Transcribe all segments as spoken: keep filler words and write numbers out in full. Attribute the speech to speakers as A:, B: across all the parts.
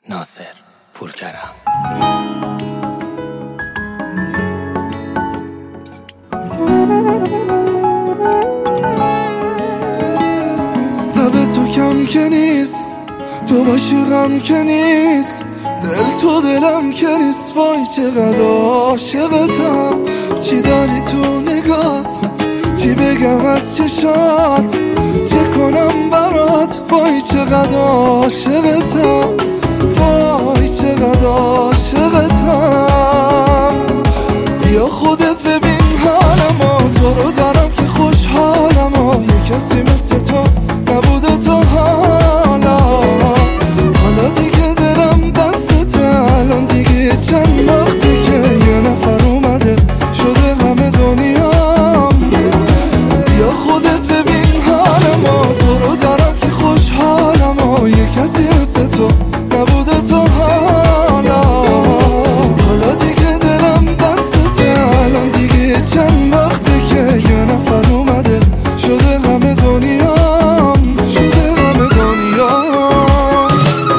A: ناصر پورکرم.
B: تب تو کم که نیست، تو باشی غم که نیست، دل تو دلم که نیست. وای چقدر عاشقتم، چی داری تو نگات، چی بگم از چشات، چه کنم برات. وای چقدر عاشقتم، وای چقدر عاشقتم. بیا خودت ببین حالمو، تو رو دارم که خوشحالم. یه کسی مثل تو نبوده تا حالا. حالا دیگه دلم دستته، الان دیگه چند وقته که یه نفر اومده شده همه دنیام. بیا خودت ببین حالمو، تو رو دارم که خوشحالم. یه کسی مثل تو نبوده تا حالا. حالا دیگه دلم دستته، الان دیگه چند وقته که یه نفر اومده شده همه دنیام، شده همه دنیام.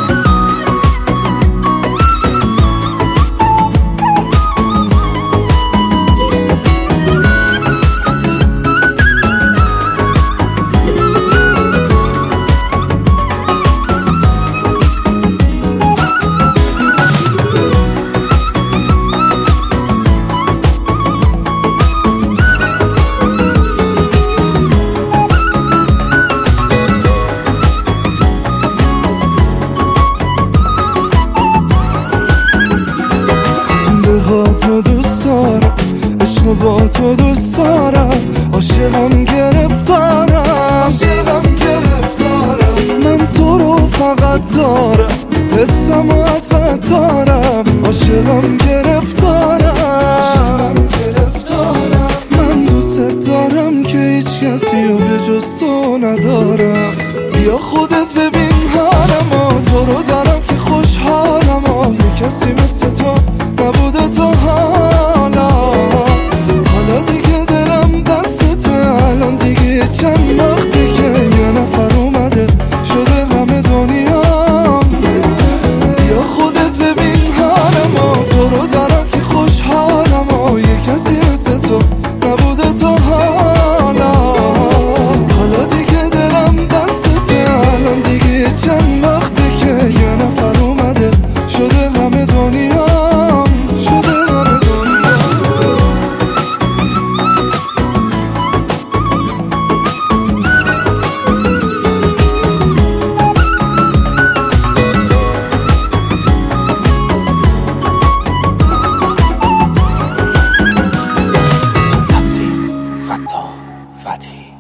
B: تو دوست دارم، عشق با تو دوست دارم، عاشقم گرفتارم، عاشقم گرفتارم. من تو رو فقط دارم، حسم و ازت دارم، عاشقم گرفتارم، عاشقم گرفتارم. من دوست دارم که هیچ کسی رو به جز تو ندارم. بیا خودت ببین حالمو، تو رو دارم که خوشحالم. یه کسی مثل تو نبوده تا حالا. حالا دیگه دلم دستته، الان دیگه چند وقته که یه نفر اومده شده همه دنیام. بیا خودت ببین حالمو، تو رو دارم که خوشحالم. یه کسی مثل تو نبوده تا حالا. حالا دیگه دلم دستته، الان دیگه چند وقته که یه نفر اومده شده همه دنیام، شده همه دنیام.
A: فتاح فتحی